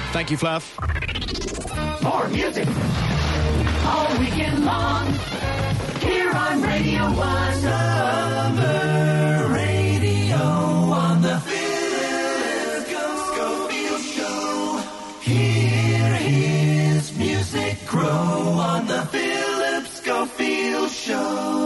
Thank you, Fluff. More music all weekend long here on Radio 1. Summer radio on the Philip Schofield Show. Hear his music grow on the Philip Schofield Show.